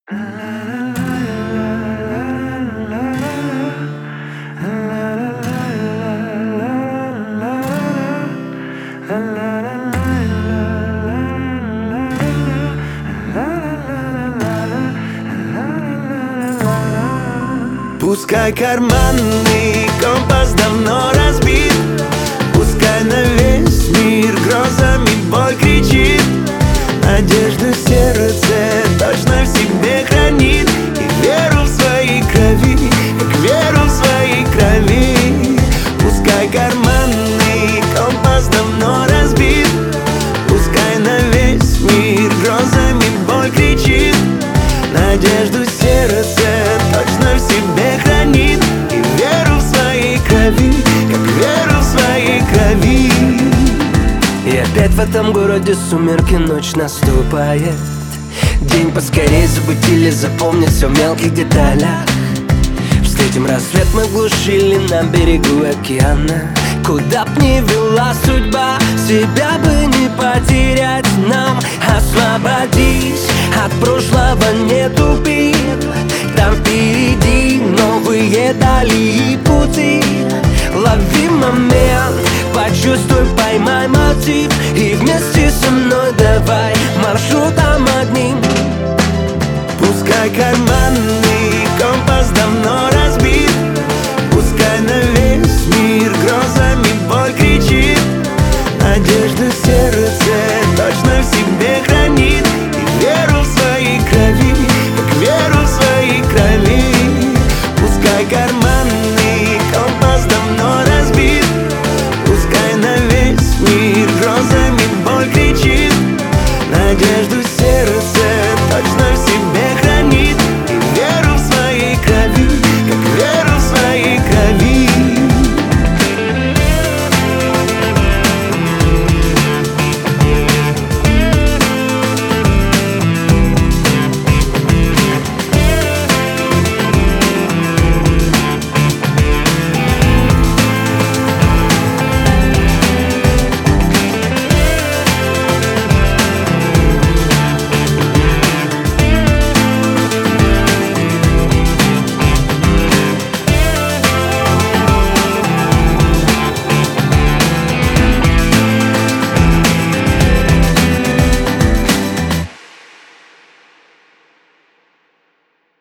Пускай карманный компас давно разбит, пускай на весь мир грозами боль кричит, надежду сердце точно в себе хранит и веру в своей крови, как веру в своей крови. Пускай карманный компас давно разбит, пускай на весь мир грозами боль кричит, надежду сердце точно в себе хранит и веру в своей крови, как веру в своей крови. И опять в этом городе сумерки, ночь наступает. День поскорей забыть или запомнить все в мелких деталях. Встретим рассвет мы в глуши или на берегу океана. Куда б ни вела судьба, себя бы не потерять нам. Освободись от прошлого, не тупи, там впереди новые дали и пути. Лови момент, почувствуй, поймай мотив и вместе со мной давай маршрутом одним. Пускай карманный